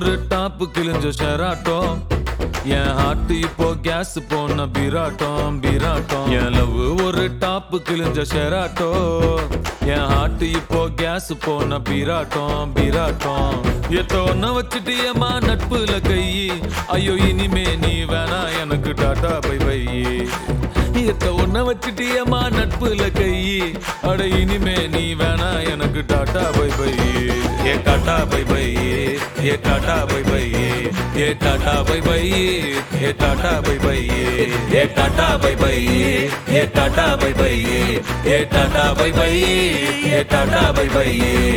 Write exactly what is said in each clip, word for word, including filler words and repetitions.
ஒரு டாப் கிழிஞ்ச ஷெராட்டோ என் ஹார்ட் இப்போ கேஸ் போன பீராட்டம் பீராட்டம் என் லவ் ஒரு டாப் கிழிஞ்ச ஷெராட்டோ என் ஹார்ட் இப்போ கேஸ் போன பீராட்டம் பீராட்டம் எத்த ஒன்ன வச்சுட்டியம்மா நட்புல கை ஐயோ இனிமே நீ வேணா எனக்கு டாட்டா பை பை எத்த ஒன்ன வச்சுட்டியம்மா நட்புல கை அட இனிமே நீ வேணா எனக்கு டாட்டா பை பை ஏ டாட்டா பை பை ஏ டாட்டா பை பை ஏ டாட்டா பை பை ஏ டாட்டா பை பை ஏ டாட்டா பை பை ஏ டாட்டா பை பை ஏ டாட்டா பை பை ஏ டாட்டா பை பை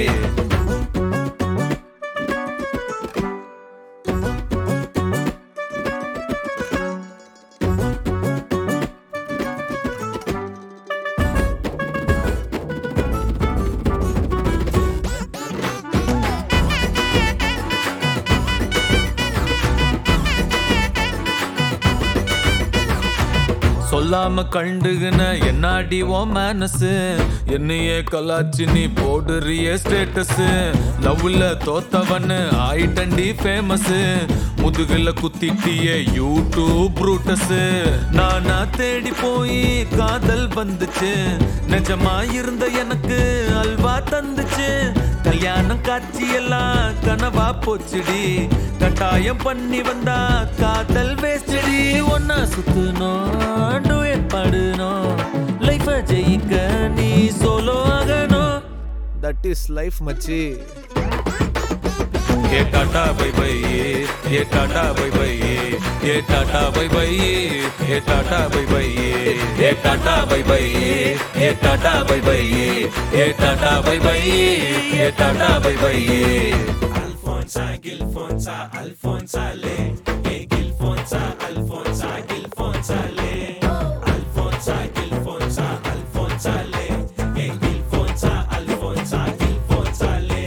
சொல்லாம கண்டுகுன என்னாடி ஓ மேனஸ் என்னையே கலாச்சி நீ போடுறிய ஸ்டேட்டஸ் லவ்ல தோத்தவன்னு ஆயிட்டண்டி ஃபேமஸ் முதுகுல குத்திட்டிய யூடியூப் ப்ரூட்டஸ் நானா தேடி போய் காதல் வந்துச்சு நிஜமா இருந்த எனக்கு அல்வா தந்துச்சு கல்யாணம் காட்சி எல்லாம் கனவா போச்சுடி கட்டாயம் பண்ணி வந்தா காதல் வேஸ்டடி ஒன்னா சுத்தணும் டூயட் பாடணும் லைஃப ஜெயிக்க நீ சோலோ ஆகணும் தட் இஸ் லைஃப் மச்சி ये टाटा बाय बाय ये टाटा बाय बाय ये टाटा बाय बाय ये टाटा बाय बाय ये टाटा बाय बाय ये टाटा बाय बाय ये टाटा बाय बाय ये tata bye bye Alfonso Gilfonsa Alfonso le e Gilfonsa Alfonso Gilfonsa le Alfonso Gilfonsa Alfonso le e Gilfonsa Alfonso Gilfonsa le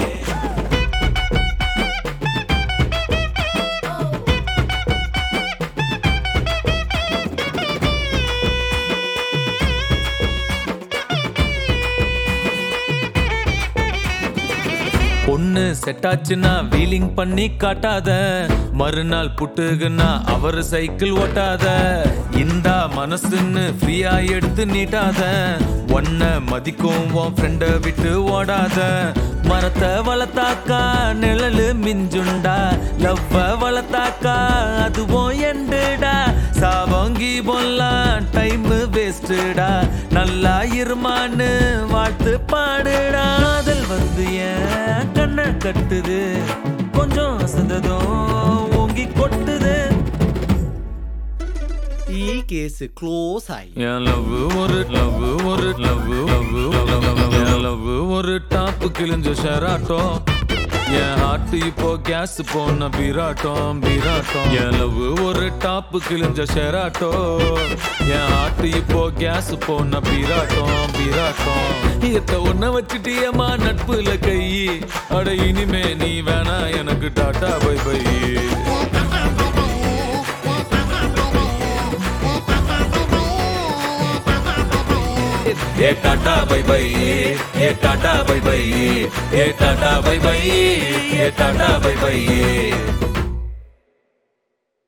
பொண்ணு செட்டாச்சுன்னா wheeling பண்ணி காட்டாத மறுநாள் புட்டுகுன்னா அவர் cycle ஓட்டாத இந்தா மனசுன்னு ஃப்ரீயா எடுத்து நீட்டாத ஒன்ன மதிக்கும் உன் ஃப்ரெண்ட விட்டு ஓடாத மரத்தை வளர்த்தாக்கா நிழலு மிஞ்சுண்டா லவ்வ வளர்த்தாக்கா அதுவும் எண்டுடா சாவங்கி போலாம் டைம் வேஸ்டுடா நல்லா இருமான்னு வாழ்த்து பாடுடா காதல் வந்து ஏன் கண்ண கட்டுது கொஞ்சம் அசந்ததும் ஓங்கி கொட்டுது ഈ കേസ് ക്ലോസ് ആയി என் லவ் ஒரு லவ் ஒரு லவ் லவ் என் லவ் ஒரு டாப் கிழிஞ்ச ஷெராட்டோ என் ஹார்ட் இப்போ கேஸ் போன பீராட்டம் பீராட்டம் என் லவ் ஒரு டாப் கிழிஞ்ச ஷெராட்டோ என் ஹார்ட் இப்போ கேஸ் போன பீராட்டம் பீராட்டம் எத்த ஒன்ன வச்சுட்டியம்மா நட்புல கை அட இனிமே நீ வேணா எனக்கு டாட்டா பை பை ये टाटा बाय बाय ये टाटा बाय बाय ये टाटा बाय बाय ये टाटा बाय बाय